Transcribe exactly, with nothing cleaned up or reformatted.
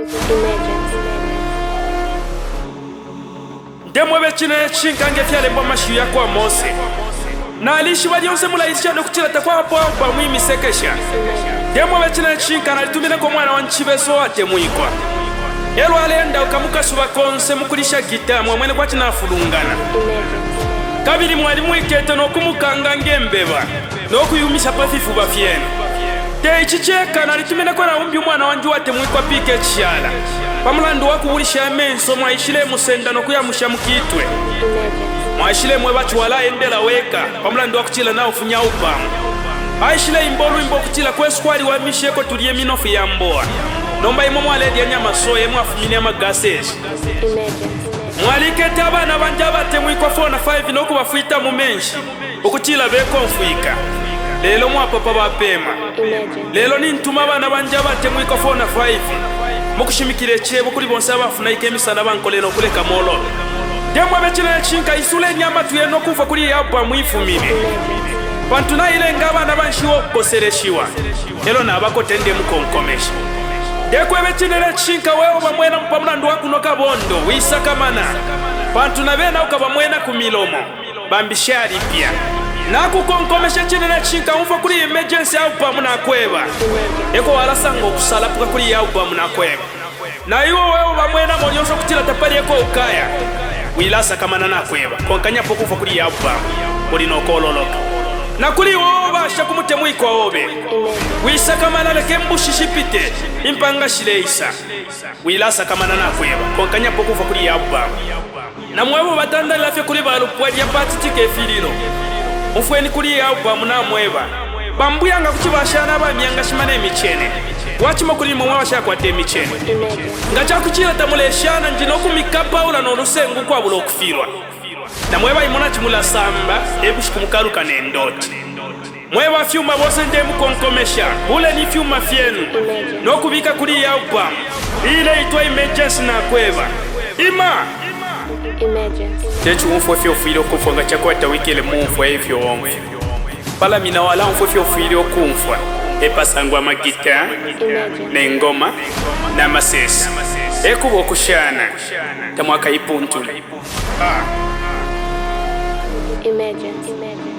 Demwe bekine chinkange fyale mbo mashu ya kwa Mose. Na alishi wali yonse mulaisha no kutila takwa hapo hapo mwimi sekesha. Demwe bekine chinkana alitumile kwa mwana wanchibeso ate muikwa. Elo alenda ukamuka suba konse mukulisha gita mwamwene kwa tina fulungana. Kabili mwalimu iketo no kumukanga ngembeba. No kuyumisha pafifu bafyene. Te ichicheka na litumile kwa na umbi mwana wanju wate muikwa pike chala. Pamulandu wakubulisha menso mwaishile musenda no kuyamusha mukitwe. Mwaishile mwe bachu wala endela weka. Pamulandu wakuchila na ufunya upamu. Aishile imbolu imbo kuchila kwe skwali wa misheko tulie minofu ya mboa. Nomba imo mwaledi ya nyama soye mwafumini ya magaseshi. Mwalikete abana banjabate mwikwa fona five no kubafuita mumenshi. Ukuchila beko mfuika. Lelo mwapapa bapema. Lelo ni ntuma abana banjabate mwikwa fona five. Mukushimikire chebo kuri bonse abafuna ikemisa nabankole no kuleka molo. Demwa bechina chinka isule nyama tuyeno kufa kuri yabwa mwifumine. Pantuna ile ngaba nabanshiwo kosereshiwa. Elo nabako tende mukonkomesha. Dekwe bechina chinka wewe bamwena mpamulandu wakuno kabondo wisaka mana. Pantuna bena ukabamwena kumilomo. Bambishari pia. Naku konkomesha chinene chinka umfa kuri emergency au pamuna kweba. Eko wala sango kusala puka kuri ya pamuna kweba. Na iwo wewe bamwena monyosho kutila tapali eko ukaya. Wilasa kamana na kweba. Konkanya pokufa kuri ya pamu. Kuri no kololoka. Na kuri wowe basha kumutemu ikwa obe. Wisa kamana leke mbushishipite. Impanga shileisa. Wilasa kamana na kweba. Konkanya pokufa kuri ya pamu. Na mwewe batanda lafya kuri balupwaji ya pati tike fililo. Mufweni kuri ya upamu na mweba. Bambuyanga kuchibashana bamyanga shimane michene. Wachimo kuri mwa washakwate michene. Ngacha kuchila tamuleshana njino kumikapa ula no rusengu kwa bulo kufirwa. Na mweba imona chimula samba ebushikumukaruka nendoti. Mweba fyuma bose ndemu konkomesha. Ule ni fyuma fyenu. No kubika kuri ya upamu. Ile itwa emergency na kweba. Ima Techu umfo fyo filo kufonga chakwata wikile mumfo efyo omwe. Pala mina wala umfo fyo filo kumfwa. Epa sangwa magita, nengoma, na masesi. Eku wokushana, tamwaka ipuntule. Imagine.